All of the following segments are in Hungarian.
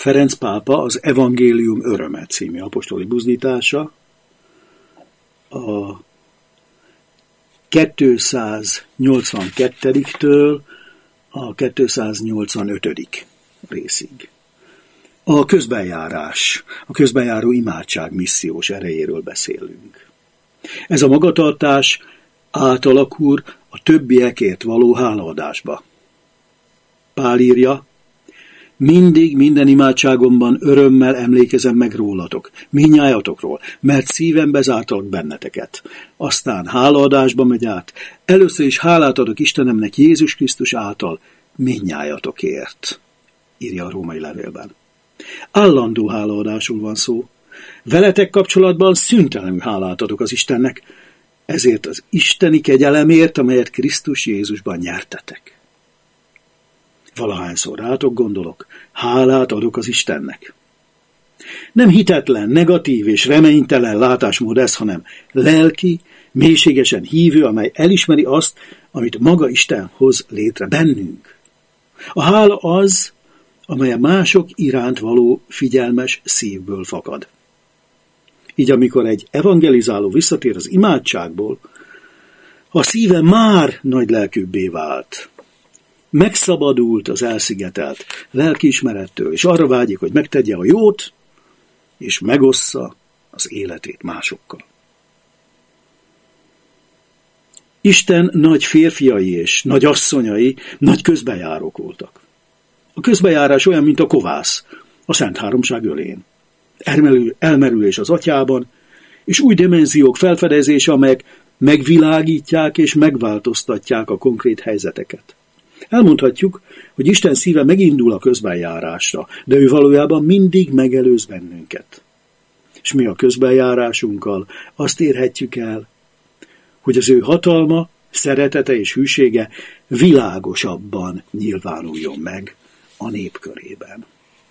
Ferenc pápa az Evangélium öröme című apostoli buzdítása a 282-től a 285. részig. A közbenjárás, a közbenjáró imádság missziós erejéről beszélünk. Ez a magatartás átalakul a többiekért való hálaadásba. Pál írja, mindig minden imádságomban örömmel emlékezem meg rólatok, mindnyájatokról, mert szívembe zártalak benneteket. Aztán hálaadásba megy át. Először is hálát adok Istenemnek Jézus Krisztus által mindnyájatokért, írja a római levélben. Állandó hálaadásról van szó. Veletek kapcsolatban szüntelenül hálát adok az Istennek, ezért az isteni kegyelemért, amelyet Krisztus Jézusban nyertetek. Valahányszor rátok gondolok, hálát adok az Istennek. Nem hitetlen, negatív és reménytelen látásmód ez, hanem lelki, mélységesen hívő, amely elismeri azt, amit maga Isten hoz létre bennünk. A hála az, amely a mások iránt való figyelmes szívből fakad. Így amikor egy evangelizáló visszatér az imádságból, a szíve már nagy lelkűbbé vált. Megszabadult az elszigetelt lelkiismerettől, és arra vágyik, hogy megtegye a jót, és megossza az életét másokkal. Isten nagy férfiai és nagy asszonyai nagy közbenjárók voltak. A közbenjárás olyan, mint a kovász a Szent Háromság ölén. Elmerülés az atyában, és új dimenziók felfedezése, amelyek megvilágítják és megváltoztatják a konkrét helyzeteket. Elmondhatjuk, hogy Isten szíve megindul a közbenjárásra, de ő valójában mindig megelőz bennünket. És mi a közbenjárásunkkal azt érhetjük el, hogy az ő hatalma, szeretete és hűsége világosabban nyilvánuljon meg a nép körében.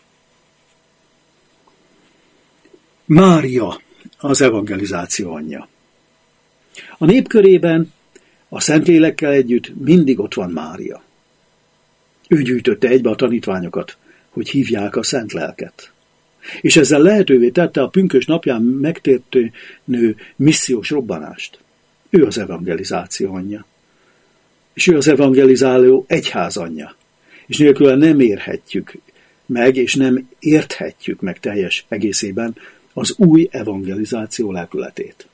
Mária az evangelizáció anyja. A nép körében a Szentlélekkel együtt mindig ott van Mária. Ő gyűjtötte egybe a tanítványokat, hogy hívják a Szent Lelket. És ezzel lehetővé tette a pünkösd napján megtörténő missziós robbanást. Ő az evangelizáció anyja. És ő az evangelizáló egyház anyja. És nélkül nem érhetjük meg, és nem érthetjük meg teljes egészében az új evangelizáció lelkületét.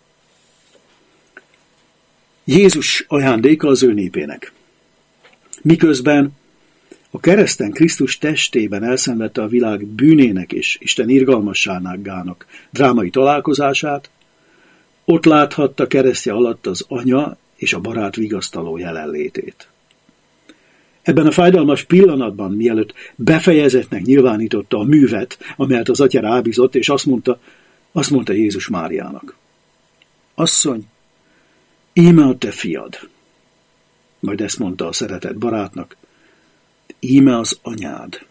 Jézus ajándéka az ő népének. Miközben a kereszten Krisztus testében elszenvedte a világ bűnének és Isten irgalmasságának drámai találkozását, ott láthatta keresztje alatt az anya és a barát vigasztaló jelenlétét. Ebben a fájdalmas pillanatban, mielőtt befejezetnek nyilvánította a művet, amelyet az atya rábízott, és azt mondta Jézus Máriának: Asszony, íme a te fiad. Majd ezt mondta a szeretett barátnak: íme az anyád.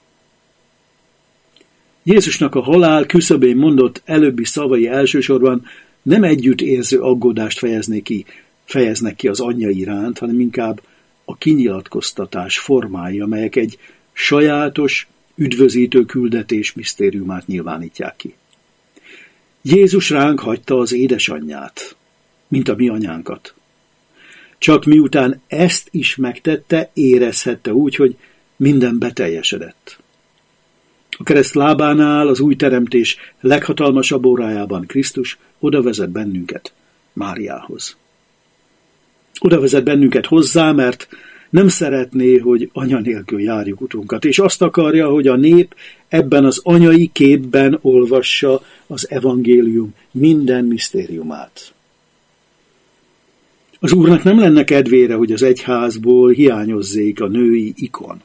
Jézusnak a halál küszöbén mondott előbbi szavai elsősorban nem együttérző aggódást fejeznek ki az anyja iránt, hanem inkább a kinyilatkoztatás formái, amelyek egy sajátos, üdvözítő küldetés misztériumát nyilvánítják ki. Jézus ránk hagyta az édesanyját, mint a mi anyánkat. Csak miután ezt is megtette, érezhette úgy, hogy minden beteljesedett. A kereszt lábánál az új teremtés leghatalmasabb órájában Krisztus oda vezet bennünket Máriához. Oda vezet bennünket hozzá, mert nem szeretné, hogy anya nélkül járjuk utunkat, és azt akarja, hogy a nép ebben az anyai képben olvassa az evangélium minden misztériumát. Az Úrnak nem lenne kedvére, hogy az egyházból hiányozzék a női ikon.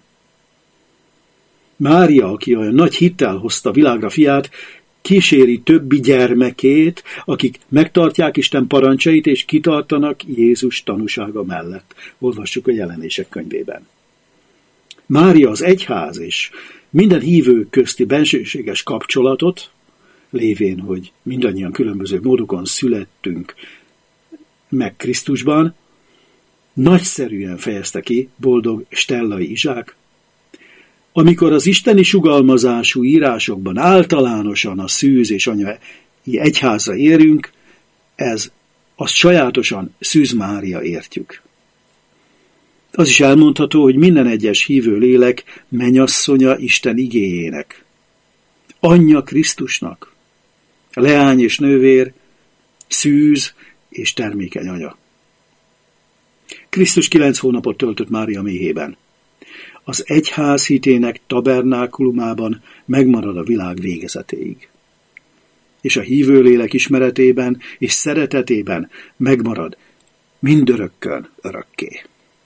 Mária, aki olyan nagy hittel hozta világra fiát, kíséri többi gyermekét, akik megtartják Isten parancsait és kitartanak Jézus tanúsága mellett. Olvassuk a Jelenések könyvében. Mária az egyház és minden hívő közti bensőséges kapcsolatot, lévén, hogy mindannyian különböző módokon születtünk meg Krisztusban, nagyszerűen fejezte ki boldog Stellai Izsák. Amikor az isteni sugalmazású írásokban általánosan a Szűz és Anyai Egyházra érünk, azt sajátosan Szűz Mária értjük. Az is elmondható, hogy minden egyes hívő lélek mennyasszonya Isten igéjének, anyja Krisztusnak, leány és nővér, szűz és termékeny anya. Krisztus 9 hónapot töltött Mária méhében. Az egyház hitének tabernákulumában megmarad a világ végezetéig. És a hívő lélek ismeretében és szeretetében megmarad mindörökkön örökké.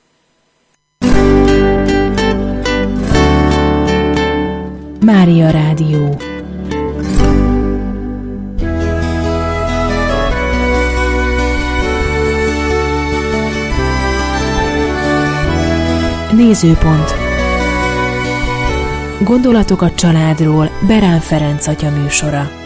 Mária Rádió. Nézőpont. Gondolatok a családról Berán Ferenc atya műsora.